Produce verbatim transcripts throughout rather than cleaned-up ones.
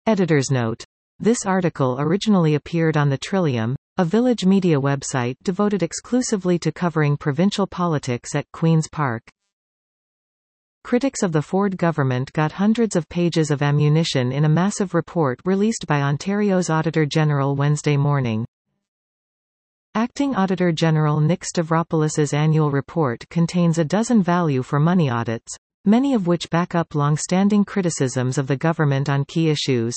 Editor's note. This article originally appeared on the Trillium, a village media website devoted exclusively to covering provincial politics at Queen's Park. Critics of the Ford government got hundreds of pages of ammunition in a massive report released by Ontario's Auditor General Wednesday morning. Acting Auditor General Nick Stavropoulos's annual report contains a dozen value-for-money audits, many of which back up long-standing criticisms of the government on key issues.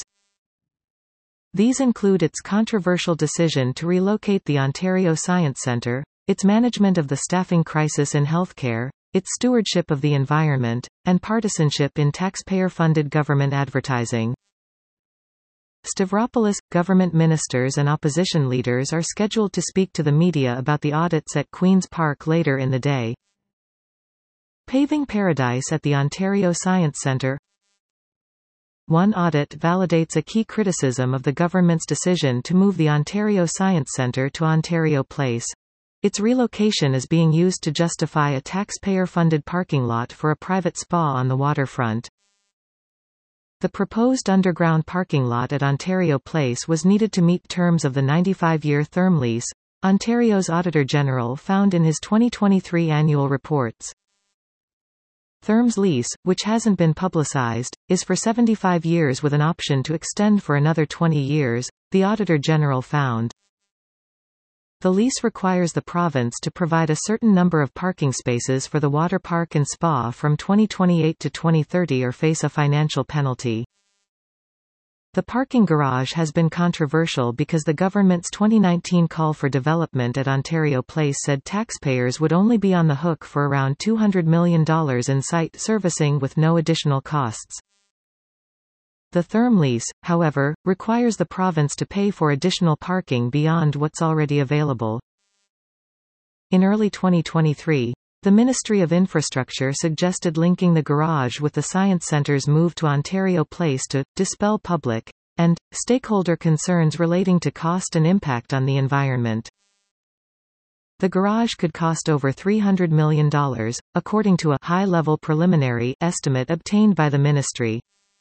These include its controversial decision to relocate the Ontario Science Centre, its management of the staffing crisis in healthcare, its stewardship of the environment, and partisanship in taxpayer-funded government advertising. Stavropoulos, government ministers and opposition leaders are scheduled to speak to the media about the audits at Queen's Park later in the day. Paving paradise at the Ontario Science Centre. One audit validates a key criticism of the government's decision to move the Ontario Science Centre to Ontario Place. Its relocation is being used to justify a taxpayer-funded parking lot for a private spa on the waterfront. The proposed underground parking lot at Ontario Place was needed to meet terms of the ninety-five year term lease, Ontario's Auditor General found in his twenty twenty-three annual reports. Therm's lease, which hasn't been publicized, is for seventy-five years with an option to extend for another twenty years, the Auditor General found. The lease requires the province to provide a certain number of parking spaces for the water park and spa from twenty twenty-eight to twenty thirty or face a financial penalty. The parking garage has been controversial because the government's twenty nineteen call for development at Ontario Place said taxpayers would only be on the hook for around two hundred million dollars in site servicing with no additional costs. The Therm lease, however, requires the province to pay for additional parking beyond what's already available. In early twenty twenty-three, the Ministry of Infrastructure suggested linking the garage with the Science Centre's move to Ontario Place to dispel public and stakeholder concerns relating to cost and impact on the environment. The garage could cost over three hundred million dollars, according to a high-level preliminary estimate obtained by the ministry.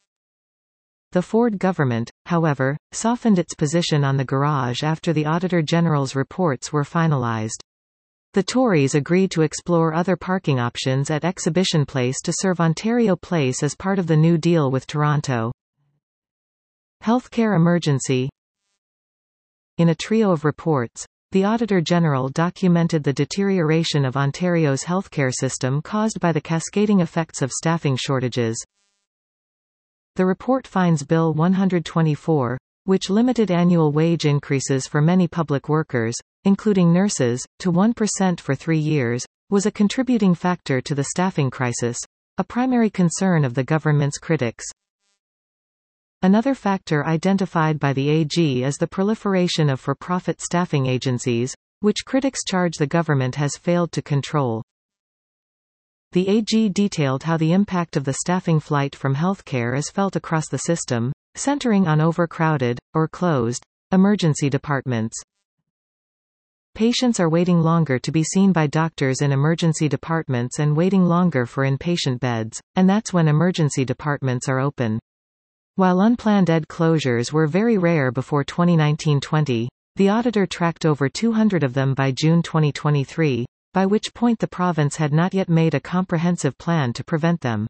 The Ford government, however, softened its position on the garage after the Auditor General's reports were finalized. The Tories agreed to explore other parking options at Exhibition Place to serve Ontario Place as part of the New Deal with Toronto. Healthcare emergency. In a trio of reports, the Auditor General documented the deterioration of Ontario's healthcare system caused by the cascading effects of staffing shortages. The report finds Bill one twenty-four, which limited annual wage increases for many public workers, including nurses, to one percent for three years, was a contributing factor to the staffing crisis, a primary concern of the government's critics. Another factor identified by the A G is the proliferation of for-profit staffing agencies, which critics charge the government has failed to control. The A G detailed how the impact of the staffing flight from healthcare is felt across the system, centering on overcrowded, or closed, emergency departments. Patients are waiting longer to be seen by doctors in emergency departments and waiting longer for inpatient beds, and that's when emergency departments are open. While unplanned E D closures were very rare before twenty nineteen twenty, the auditor tracked over two hundred of them by June twenty twenty-three, by which point the province had not yet made a comprehensive plan to prevent them.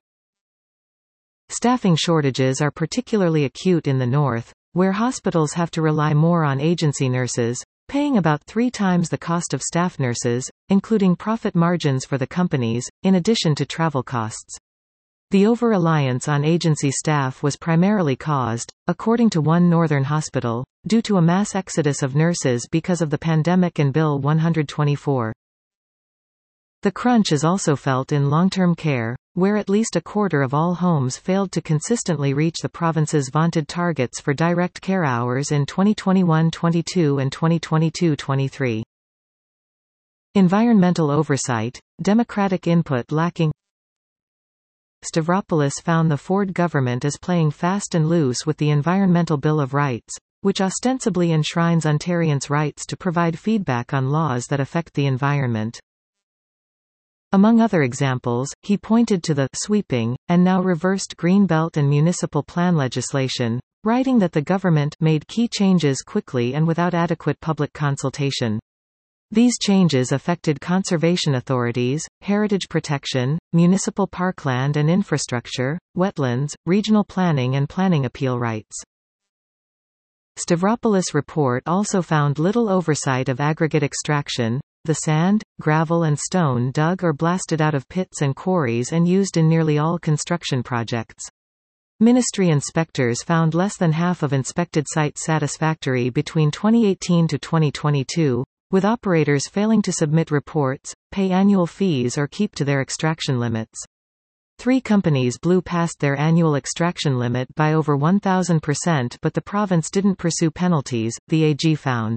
Staffing shortages are particularly acute in the north, where hospitals have to rely more on agency nurses, paying about three times the cost of staff nurses, including profit margins for the companies, in addition to travel costs. The over-reliance on agency staff was primarily caused, according to one northern hospital, due to a mass exodus of nurses because of the pandemic and Bill one twenty-four. The crunch is also felt in long-term care, where at least a quarter of all homes failed to consistently reach the province's vaunted targets for direct care hours in twenty twenty-one twenty-two and twenty twenty-two twenty-three. Environmental oversight, democratic input lacking. Stavropoulos found the Ford government as playing fast and loose with the Environmental Bill of Rights, which ostensibly enshrines Ontarians' rights to provide feedback on laws that affect the environment. Among other examples, he pointed to the sweeping, and now reversed Greenbelt and municipal plan legislation, writing that the government made key changes quickly and without adequate public consultation. These changes affected conservation authorities, heritage protection, municipal parkland and infrastructure, wetlands, regional planning and planning appeal rights. Stavropoulos' report also found little oversight of aggregate extraction, the sand, gravel and stone dug or blasted out of pits and quarries and used in nearly all construction projects. Ministry inspectors found less than half of inspected sites satisfactory between twenty eighteen to twenty twenty-two, with operators failing to submit reports, pay annual fees or keep to their extraction limits. Three companies blew past their annual extraction limit by over one thousand percent, but the province didn't pursue penalties, the A G found.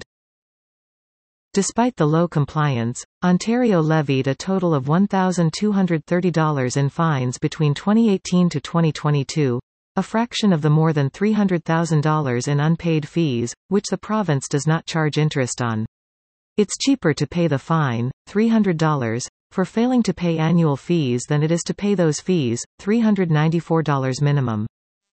Despite the low compliance, Ontario levied a total of one thousand two hundred thirty dollars in fines between twenty eighteen to twenty twenty-two, a fraction of the more than three hundred thousand dollars in unpaid fees, which the province does not charge interest on. It's cheaper to pay the fine, three hundred dollars, for failing to pay annual fees than it is to pay those fees, three hundred ninety-four dollars minimum.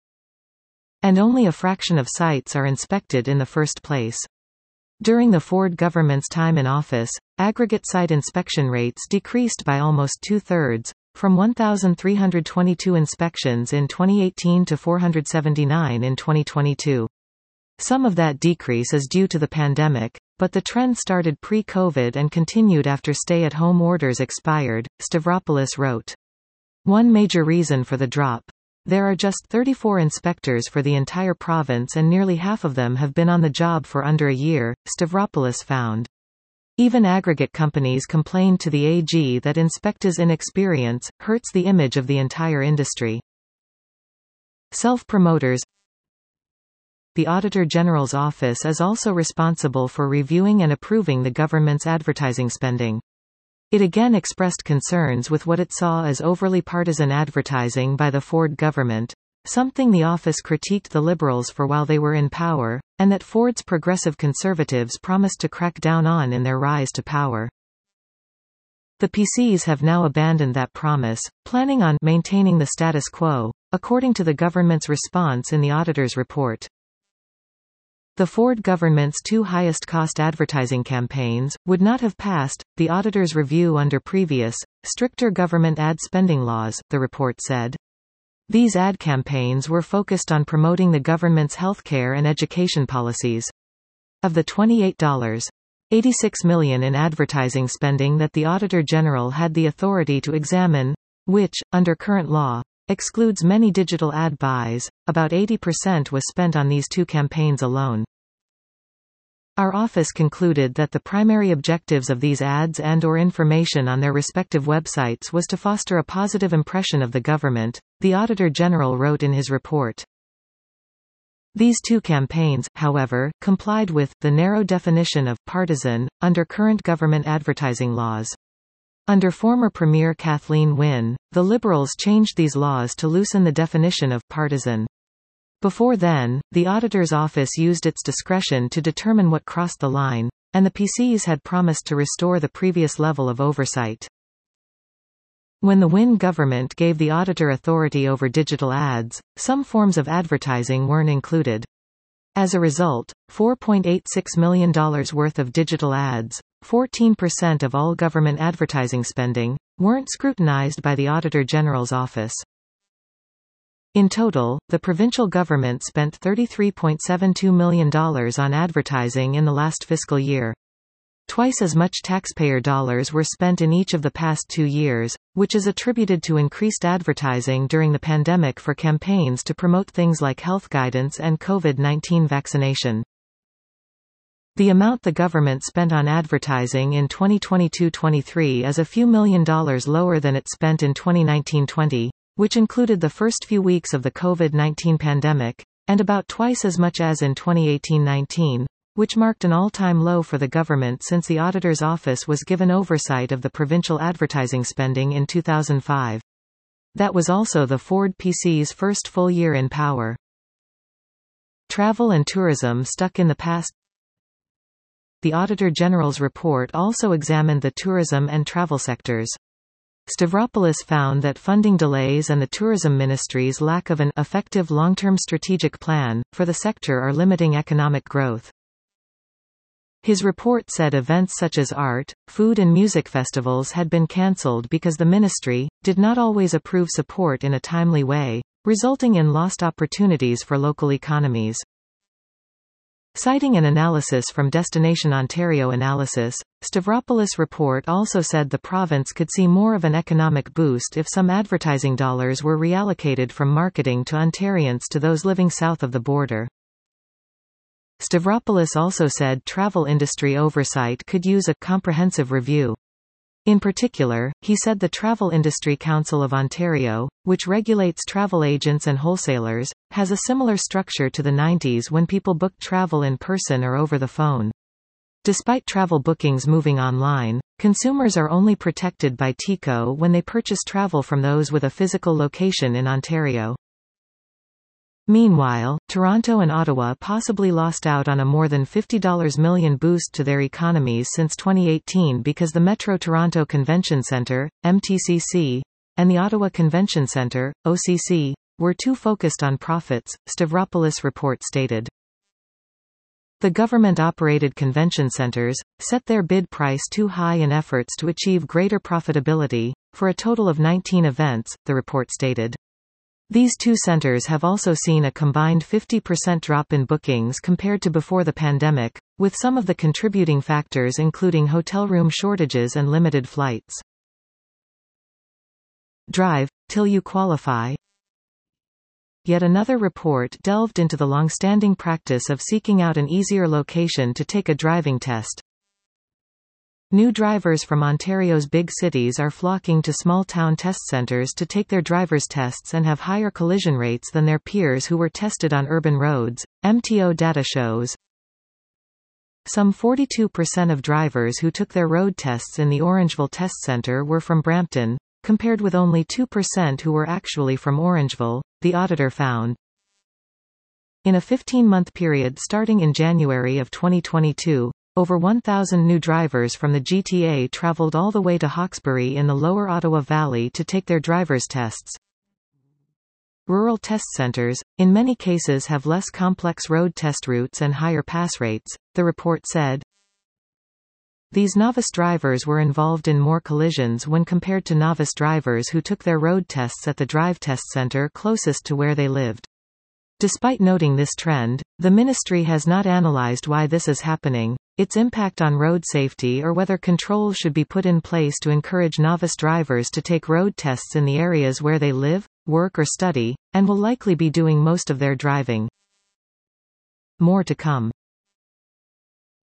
And only a fraction of sites are inspected in the first place. During the Ford government's time in office, aggregate site inspection rates decreased by almost two-thirds, from one thousand three hundred twenty-two inspections in twenty eighteen to four hundred seventy-nine in twenty twenty-two. Some of that decrease is due to the pandemic, but the trend started pre-COVID and continued after stay-at-home orders expired, Stavropoulos wrote. One major reason for the drop. There are just thirty-four inspectors for the entire province and nearly half of them have been on the job for under a year, Stavropoulos found. Even aggregate companies complained to the A G that inspectors' inexperience hurts the image of the entire industry. Self-promoters. The Auditor General's Office is also responsible for reviewing and approving the government's advertising spending. It again expressed concerns with what it saw as overly partisan advertising by the Ford government, something the office critiqued the Liberals for while they were in power, and that Ford's progressive Conservatives promised to crack down on in their rise to power. The P Cs have now abandoned that promise, planning on maintaining the status quo, according to the government's response in the auditor's report. The Ford government's two highest-cost advertising campaigns would not have passed the auditor's review under previous, stricter government ad spending laws, the report said. These ad campaigns were focused on promoting the government's healthcare and education policies. Of the twenty-eight point eight six million dollars in advertising spending that the Auditor General had the authority to examine, which, under current law, excludes many digital ad buys, about eighty percent was spent on these two campaigns alone. Our office concluded that the primary objectives of these ads and or information on their respective websites was to foster a positive impression of the government, the Auditor General wrote in his report. These two campaigns, however, complied with the narrow definition of partisan under current government advertising laws. Under former Premier Kathleen Wynne, the Liberals changed these laws to loosen the definition of partisan. Before then, the Auditor's Office used its discretion to determine what crossed the line, and the P Cs had promised to restore the previous level of oversight. When the Wynne government gave the auditor authority over digital ads, some forms of advertising weren't included. As a result, four point eight six million dollars worth of digital ads, fourteen percent of all government advertising spending, weren't scrutinized by the Auditor General's office. In total, the provincial government spent thirty-three point seven two million dollars on advertising in the last fiscal year. Twice as much taxpayer dollars were spent in each of the past two years, which is attributed to increased advertising during the pandemic for campaigns to promote things like health guidance and COVID nineteen vaccination. The amount the government spent on advertising in twenty twenty-two twenty-three is a few million dollars lower than it spent in twenty nineteen twenty, which included the first few weeks of the COVID nineteen pandemic, and about twice as much as in twenty eighteen nineteen, which marked an all-time low for the government since the Auditor's Office was given oversight of the provincial advertising spending in two thousand five. That was also the Ford P C's first full year in power. Travel and tourism stuck in the past. The Auditor General's report also examined the tourism and travel sectors. Stavropoulos found that funding delays and the tourism ministry's lack of an effective long-term strategic plan for the sector are limiting economic growth. His report said events such as art, food and music festivals had been cancelled because the ministry did not always approve support in a timely way, resulting in lost opportunities for local economies. Citing an analysis from Destination Ontario Analysis, Stavropoulos' report also said the province could see more of an economic boost if some advertising dollars were reallocated from marketing to Ontarians to those living south of the border. Stavropoulos also said travel industry oversight could use a comprehensive review. In particular, he said the Travel Industry Council of Ontario, which regulates travel agents and wholesalers, has a similar structure to the nineties when people booked travel in person or over the phone. Despite travel bookings moving online, consumers are only protected by T C O when they purchase travel from those with a physical location in Ontario. Meanwhile, Toronto and Ottawa possibly lost out on a more than fifty million dollars boost to their economies since twenty eighteen because the Metro Toronto Convention Centre, M T C C, and the Ottawa Convention Centre, O C C, were too focused on profits, Stavropoulos' report stated. The government-operated convention centres set their bid price too high in efforts to achieve greater profitability, for a total of nineteen events, the report stated. These two centres have also seen a combined fifty percent drop in bookings compared to before the pandemic, with some of the contributing factors including hotel room shortages and limited flights. Drive till you qualify. Yet another report delved into the long-standing practice of seeking out an easier location to take a driving test. New drivers from Ontario's big cities are flocking to small-town test centres to take their driver's tests and have higher collision rates than their peers who were tested on urban roads, M T O data shows. Some forty-two percent of drivers who took their road tests in the Orangeville Test Centre were from Brampton, compared with only two percent who were actually from Orangeville, the auditor found. In a fifteen-month period starting in January of twenty twenty-two, over one thousand new drivers from the G T A travelled all the way to Hawkesbury in the lower Ottawa Valley to take their driver's tests. Rural test centres, in many cases have less complex road test routes and higher pass rates, the report said. These novice drivers were involved in more collisions when compared to novice drivers who took their road tests at the drive test centre closest to where they lived. Despite noting this trend, the ministry has not analysed why this is happening, its impact on road safety or whether controls should be put in place to encourage novice drivers to take road tests in the areas where they live, work or study, and will likely be doing most of their driving. More to come.